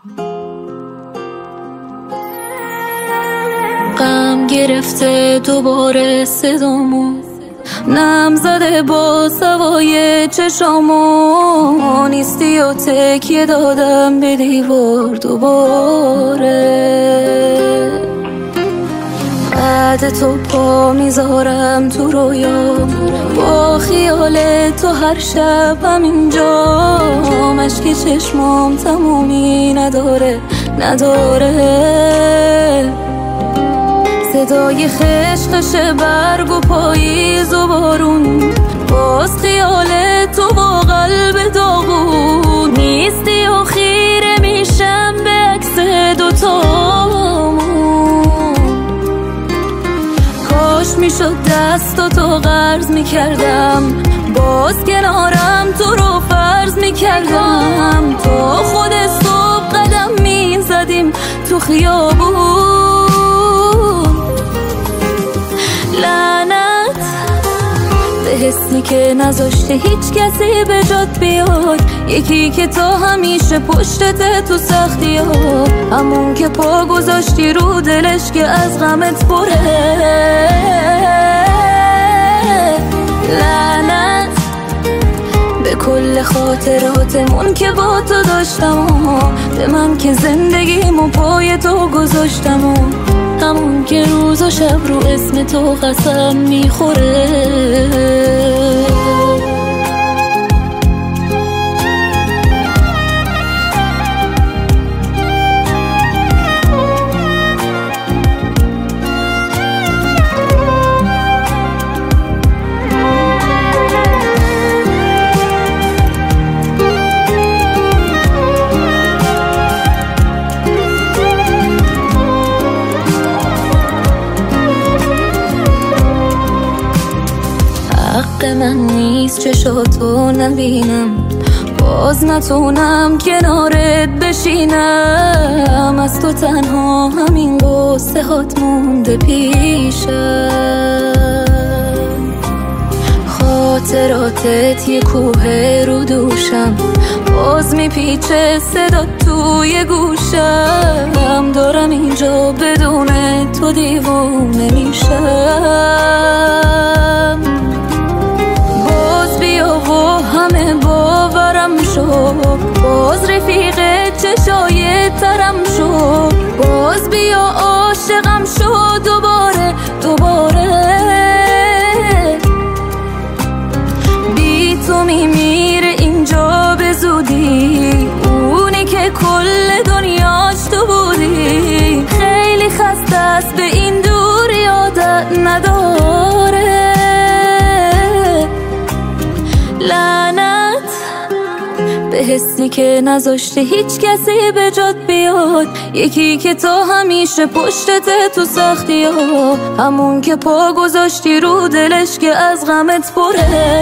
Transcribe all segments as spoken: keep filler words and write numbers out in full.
غم گرفته دوباره صدامو، نم زده با سوای چشامو، نیستی و تکیه دادم به دیوار دوباره. بعد تو پا میذارم تو رویام، با خیال تو هر شب همینجا، مشک چشمام تمومی نداره نداره. صدای خشخش برگ و پاییز و بارون، باز خیال تو با قلب داغون، نیستی و خیره میشم به عکس دوتامون. کاش میشد دستاتو قرض میکردم، باز کنارم تو رو فرض میکردم، تا خود صبح قدم میزدیم تو خیابون. لعنت به حسی که نذاشته هیچ کسی به جات بیاد، یکی که تا همیشه پشتت تو سختی ها، همون که پا گذاشتی رو دلش که از غمت پره. لعنت به کل خاطراتمون که با تو داشتم، به من که زندگیمو پای تو گذاشتم، همون که روز و شب رو اسم تو قسم میخوره. حق من نیست چشاتو نبینم، باز نتونم کنارت بشینم، از تو تنها همین قصه هات مونده پیشم. خاطراتت یه کوه رو دوشم، باز میپیچه صدا توی گوشم، دارم اینجا بدون تو دیوونه میشم. همه باورم شو، باز رفیق چشای ترم شو، باز بیا عاشقم شو دوباره دوباره. بی تو میمیره اینجا به زودی، اونی که کل دنیاش تو بودی، خیلی خسته است به این دوری عادت نداره. لعنت به حسی که نذاشته هیچ کسی به جات بیاد، یکی که تا همیشه پشتت تو سختی ها، همون که پا گذاشتی رو دلش که از غمت پره.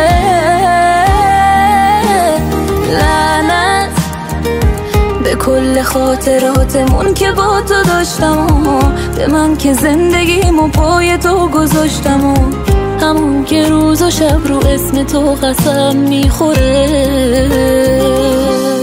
لعنت به کل خاطراتمون که با تو داشتم، به من که زندگیمو پای تو گذاشتم، همون که روز و شب رو اسم تو قسم میخوره.